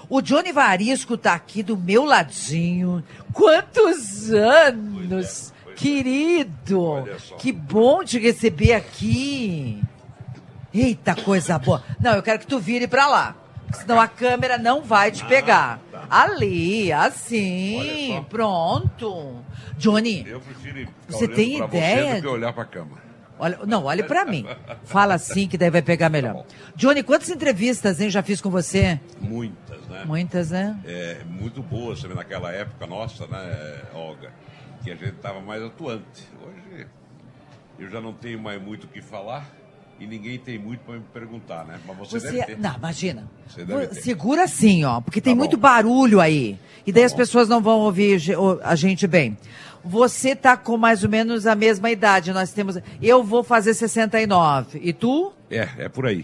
O Johnny Varisco tá aqui do meu ladinho. Quantos anos, querido. Que bom te receber aqui. Eita, coisa boa. Não, eu quero que tu vire pra lá. Senão a câmera não vai te pegar. Ali, assim, pronto. Johnny, Eu prefiro você tem ideia? do que olhar pra cama. Olhe pra mim. Fala assim que daí vai pegar melhor. Johnny, quantas entrevistas, hein, já fiz com você? Muitas, né? Muitas, né? Muito boas também naquela época nossa, né, Olga? Que a gente estava mais atuante. Hoje eu já não tenho mais muito o que falar e ninguém tem muito para me perguntar, né? Mas você deve ter. Não, imagina. Você deve ter. Segura assim, ó, porque tem Tá muito bom. barulho aí. E daí as pessoas não vão ouvir a gente bem. Você tá com mais ou menos a mesma idade. Nós temos. Eu vou fazer 69. E tu? É por aí.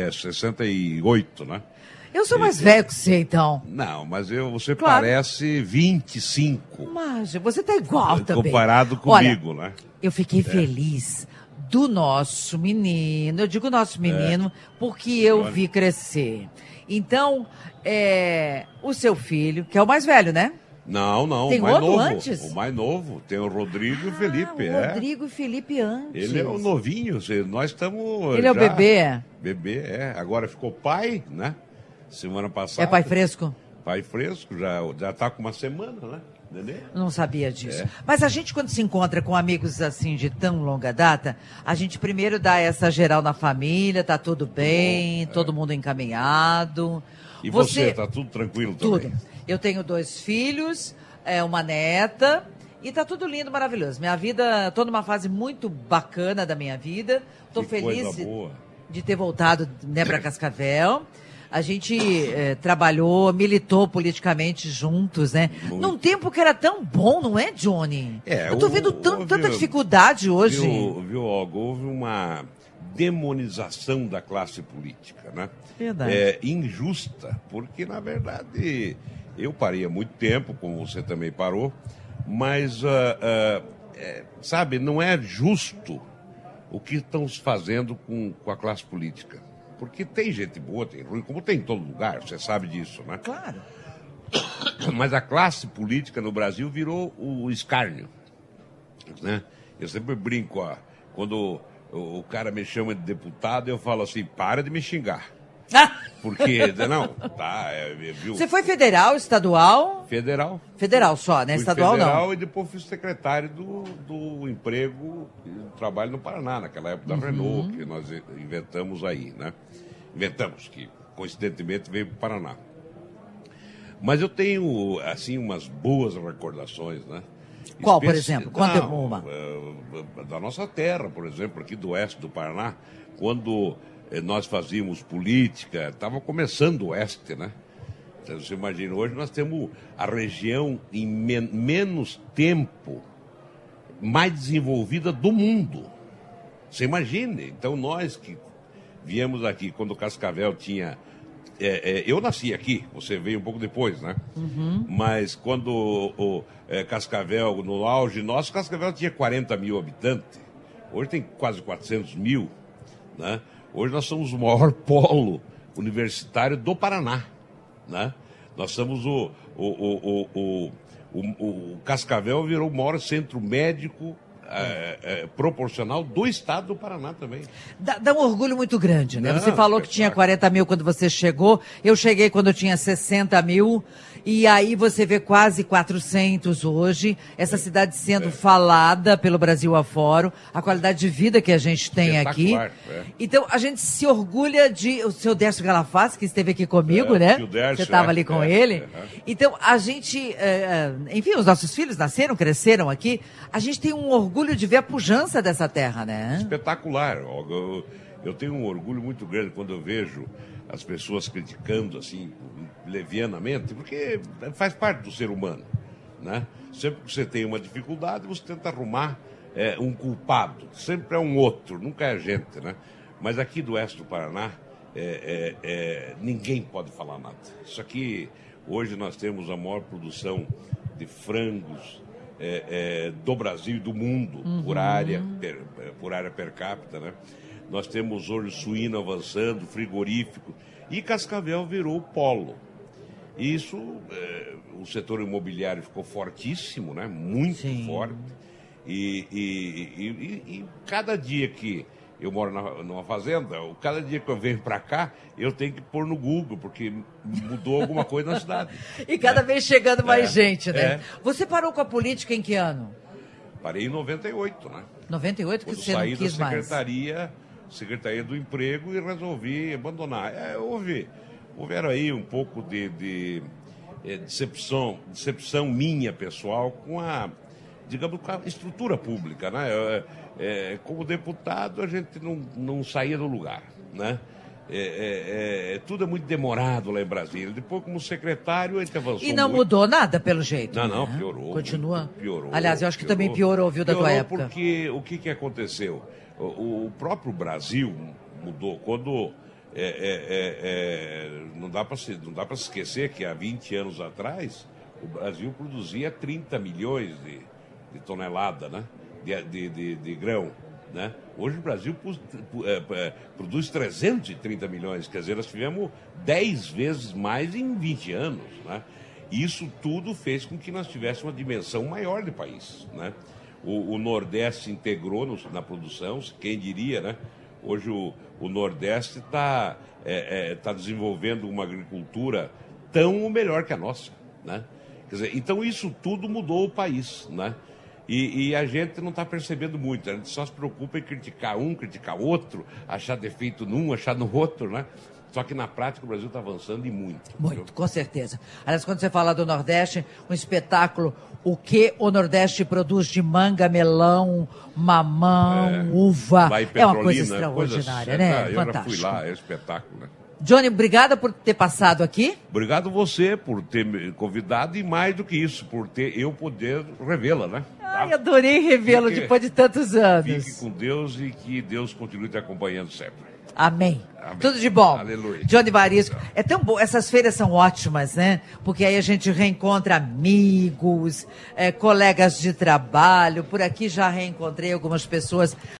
68, né? Eu sou mais velho que você, então. Não, mas você Claro. parece 25. Mas você tá igual também. Comparado comigo, Olha, né? eu fiquei feliz do nosso menino. Eu digo nosso menino porque eu vi crescer. Então, o seu filho, que é o mais velho, né? Não, Tem o mais outro novo. antes? O mais novo. Tem o Rodrigo e o Felipe, o Rodrigo e Felipe antes. Ele é o novinho, nós estamos. Ele é o bebê? Bebê, Agora ficou pai, né? Semana passada. É pai fresco? Pai fresco, já tá com uma semana, né? Nenê? Não sabia disso. Mas a gente, quando se encontra com amigos assim de tão longa data, a gente primeiro dá essa geral na família, tá tudo bem, todo mundo encaminhado. E você, tá tudo tranquilo também? Tudo. Eu tenho 2 filhos, uma neta, e tá tudo lindo, maravilhoso. Minha vida, tô numa fase muito bacana da minha vida. Tô Que feliz coisa boa. de ter voltado, né, para Cascavel. A gente trabalhou, militou politicamente juntos, né? Muito. Num tempo que era tão bom, não é, Johnny? Eu tô vendo tanta dificuldade hoje. Viu, Olga? Houve uma demonização da classe política, né? Verdade. Injusta, porque, na verdade, eu parei há muito tempo, como você também parou, mas, sabe, não é justo o que estão fazendo com a classe política. Porque tem gente boa, tem ruim, como tem em todo lugar, você sabe disso, né? Claro. Mas a classe política no Brasil virou o escárnio, né? Eu sempre brinco, quando o cara me chama de deputado, eu falo assim, para de me xingar. Porque, não, viu? Você foi federal, estadual? Federal. Federal só, né? Fui Estadual federal não. E depois fui secretário do emprego e do trabalho no Paraná, naquela época da Renault, que nós inventamos aí, né? Inventamos, que coincidentemente veio para o Paraná. Mas eu tenho, assim, umas boas recordações, né? Qual, por exemplo? Conta uma. Da nossa terra, por exemplo, aqui do oeste do Paraná, quando nós fazíamos política, estava começando o oeste, né? Então, você imagina, hoje nós temos a região em menos tempo mais desenvolvida do mundo. Você imagine, então nós que viemos aqui, quando o Cascavel tinha... eu nasci aqui, você veio um pouco depois, né? Mas quando o Cascavel, no auge nosso, Cascavel tinha 40 mil habitantes. Hoje tem quase 400 mil, né? Hoje nós somos o maior polo universitário do Paraná, né? Nós somos o Cascavel virou o maior centro médico proporcional do estado do Paraná também. Dá um orgulho muito grande, né? Não, Você falou que tinha 40 mil quando você chegou, eu cheguei quando eu tinha 60 mil, e aí você vê quase 400 hoje, essa cidade sendo falada pelo Brasil afora, a qualidade de vida que a gente tem aqui. Então, a gente se orgulha o seu Décio Galafaz, que esteve aqui comigo, né? Décio, você estava ali com ele. Então, a gente, enfim, os nossos filhos nasceram, cresceram aqui, a gente tem um orgulho de ver a pujança dessa terra, né? Espetacular, Olga. Eu tenho um orgulho muito grande quando eu vejo as pessoas criticando, assim, levianamente, porque faz parte do ser humano, né? Sempre que você tem uma dificuldade, você tenta arrumar um culpado. Sempre é um outro, nunca é a gente, né? Mas aqui do oeste do Paraná, ninguém pode falar nada. Isso aqui, hoje nós temos a maior produção de frangos do Brasil e do mundo, por área per capita, né? Nós temos hoje suíno avançando, frigorífico, e Cascavel virou polo. E isso, o setor imobiliário ficou fortíssimo, né? Muito Sim. forte. E cada dia que eu moro numa fazenda, cada dia que eu venho para cá, eu tenho que pôr no Google, porque mudou alguma coisa na cidade. E cada vez chegando mais gente, né? É. Você parou com a política em que ano? Parei em 98, né? 98, que Quando você não saí quis da mais. Secretaria do Emprego e resolvi abandonar. Houveram aí um pouco de decepção minha, pessoal, com a estrutura pública, né? Como deputado, a gente não saía do lugar, né? Tudo é muito demorado lá em Brasília. Depois, como secretário, a gente avançou E não muito. mudou nada, pelo jeito. Não, né? piorou. Continua? Piorou. Aliás, eu acho que também piorou, viu, da tua época. Porque o que aconteceu? O próprio Brasil mudou. Quando não dá para se esquecer que há 20 anos atrás o Brasil produzia 30 milhões de tonelada, né? de grão. Né? Hoje o Brasil produz 330 milhões, quer dizer, nós tivemos 10 vezes mais em 20 anos. Né? Isso tudo fez com que nós tivéssemos uma dimensão maior de país. Né? O Nordeste integrou na produção, quem diria, né? Hoje o Nordeste está desenvolvendo uma agricultura tão ou melhor que a nossa. Né? Quer dizer, então isso tudo mudou o país. Né? E a gente não está percebendo muito, a gente só se preocupa em criticar um, criticar outro, achar defeito num, achar no outro, né? Só que na prática o Brasil está avançando e muito. Muito, viu? com certeza. Aliás, quando você fala do Nordeste, um espetáculo, o que o Nordeste produz de manga, melão, mamão, uva, é uma coisa extraordinária, né? Eu já fui Fantástico. lá, é um espetáculo, né? Johnny, obrigada por ter passado aqui. Obrigado você por ter me convidado e mais do que isso, por eu poder revê-la, né? Ai, adorei revê-lo depois de tantos anos. Fique com Deus e que Deus continue te acompanhando sempre. Amém. Amém. Tudo de bom. Aleluia. Johnny Varisco. É tão bom, essas feiras são ótimas, né? Porque aí a gente reencontra amigos, colegas de trabalho. Por aqui já reencontrei algumas pessoas